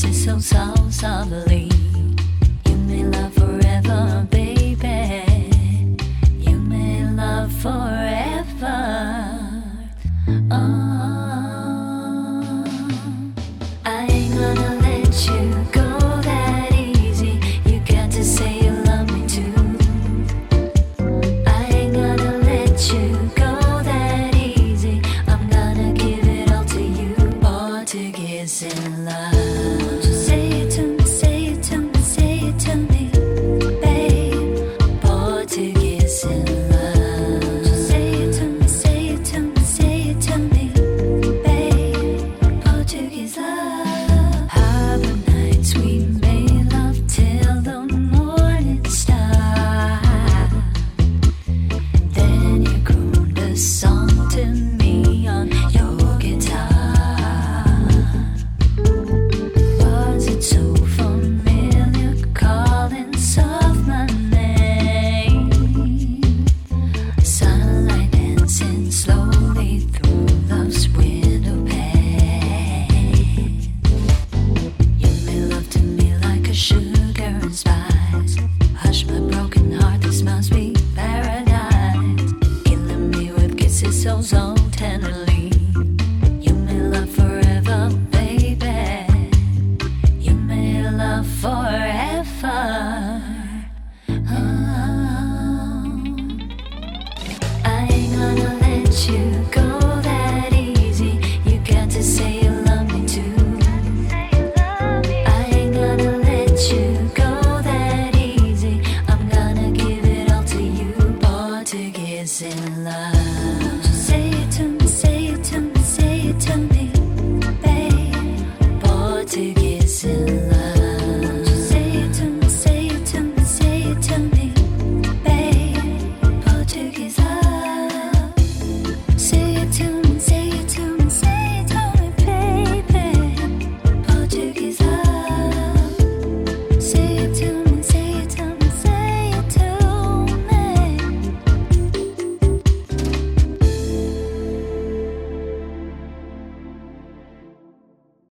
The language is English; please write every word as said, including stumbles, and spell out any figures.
kisses so soft, softly. You may love forever, baby. You may love forever. Oh, I ain't gonna let you go that easy. You got to say you love me too. I ain't gonna let you go that easy. I'm gonna give it all to you. Portuguese in love. Won't you say it to me, say it to me, say it to me, babe. Portuguese in love. Won't you say it to me, say it to me, say it to me, babe. Portuguese love. Harbor nights we made love till the morning star. Then you crooned a song to me on your guitar. Was it so familiar, calling soft my name? Sunlight dancing slowly through love's window pane. You made love to me like a sugar and spice. Hush my broken heart, this must be paradise. Killing me with kisses so, so tenderly. You may love forever, baby. You may love forever. Oh, I ain't gonna let you go that easy. You got to say you love me too. I ain't gonna let you go that easy. I'm gonna give it all to you. Portuguese in love. Won't you say it to me, say it to me, say it to me, babe. Portuguese.